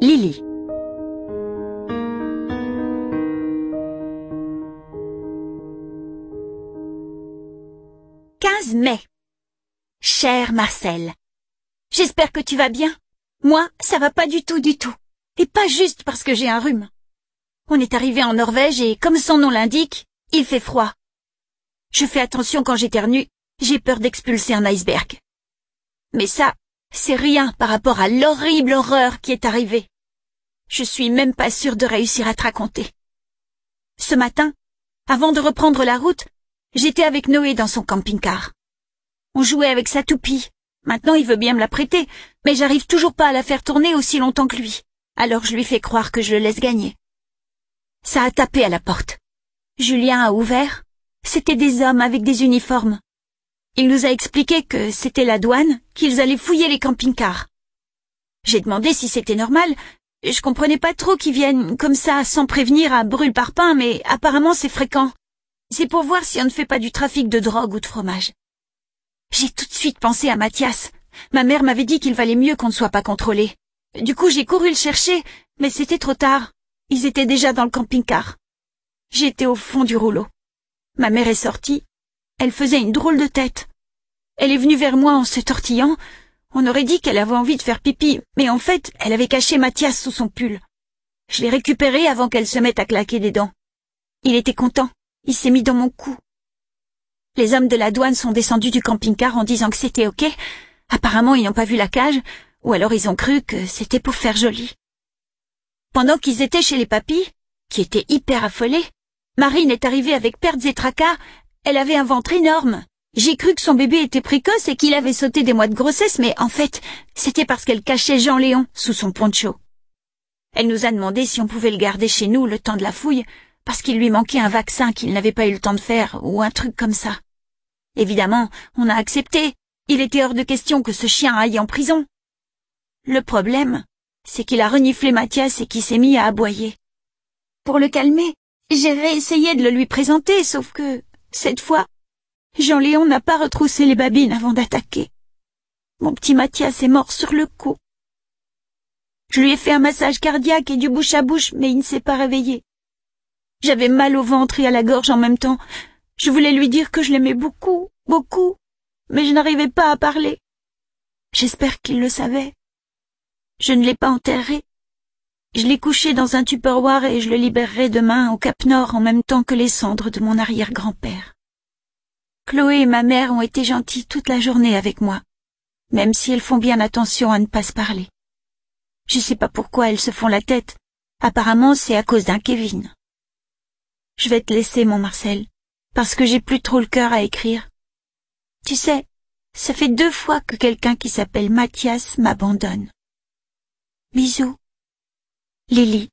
Lily. « 15 mai. Cher Marcel, j'espère que tu vas bien. Moi, ça va pas du tout. Et pas juste parce que j'ai un rhume. On est arrivé en Norvège et, comme son nom l'indique, il fait froid. Je fais attention quand j'éternue, j'ai peur d'expulser un iceberg. Mais ça, c'est rien par rapport à l'horrible horreur qui est arrivée. Je suis même pas sûre de réussir à te raconter. Ce matin, avant de reprendre la route, j'étais avec Noé dans son camping-car. On jouait avec sa toupie. Maintenant, il veut bien me la prêter, mais j'arrive toujours pas à la faire tourner aussi longtemps que lui. Alors je lui fais croire que je le laisse gagner. Ça a tapé à la porte. Julien a ouvert. C'était des hommes avec des uniformes. Il nous a expliqué que c'était la douane, qu'ils allaient fouiller les camping-cars. J'ai demandé si c'était normal. Je comprenais pas trop qu'ils viennent comme ça, sans prévenir, à brûle-parpaing, mais apparemment c'est fréquent. C'est pour voir si on ne fait pas du trafic de drogue ou de fromage. J'ai tout de suite pensé à Mathias. Ma mère m'avait dit qu'il valait mieux qu'on ne soit pas contrôlé. Du coup, j'ai couru le chercher, mais c'était trop tard. Ils étaient déjà dans le camping-car. J'étais au fond du rouleau. Ma mère est sortie. Elle faisait une drôle de tête. Elle est venue vers moi en se tortillant. On aurait dit qu'elle avait envie de faire pipi, mais en fait, elle avait caché Mathias sous son pull. Je l'ai récupéré avant qu'elle se mette à claquer des dents. Il était content. Il s'est mis dans mon cou. Les hommes de la douane sont descendus du camping-car en disant que c'était ok. Apparemment, ils n'ont pas vu la cage, ou alors ils ont cru que c'était pour faire joli. Pendant qu'ils étaient chez les papys, qui étaient hyper affolés, Marine est arrivée avec pertes et tracas. Elle avait un ventre énorme. J'ai cru que son bébé était précoce et qu'il avait sauté des mois de grossesse, mais en fait, c'était parce qu'elle cachait Jean-Léon sous son poncho. Elle nous a demandé si on pouvait le garder chez nous le temps de la fouille, parce qu'il lui manquait un vaccin qu'il n'avait pas eu le temps de faire, ou un truc comme ça. Évidemment, on a accepté. Il était hors de question que ce chien aille en prison. Le problème, c'est qu'il a reniflé Mathias et qu'il s'est mis à aboyer. Pour le calmer, j'ai réessayé de le lui présenter, sauf que, cette fois, Jean-Léon n'a pas retroussé les babines avant d'attaquer. Mon petit Mathias est mort sur le coup. Je lui ai fait un massage cardiaque et du bouche à bouche, mais il ne s'est pas réveillé. J'avais mal au ventre et à la gorge en même temps. Je voulais lui dire que je l'aimais beaucoup, mais je n'arrivais pas à parler. J'espère qu'il le savait. Je ne l'ai pas enterré. Je l'ai couché dans un tupperware et je le libérerai demain au Cap Nord en même temps que les cendres de mon arrière-grand-père. Chloé et ma mère ont été gentilles toute la journée avec moi, même si elles font bien attention à ne pas se parler. Je sais pas pourquoi elles se font la tête. Apparemment, c'est à cause d'un Kevin. Je vais te laisser, mon Marcel, parce que j'ai plus trop le cœur à écrire. Tu sais, ça fait 2 fois que quelqu'un qui s'appelle Mathias m'abandonne. Bisous. Lily.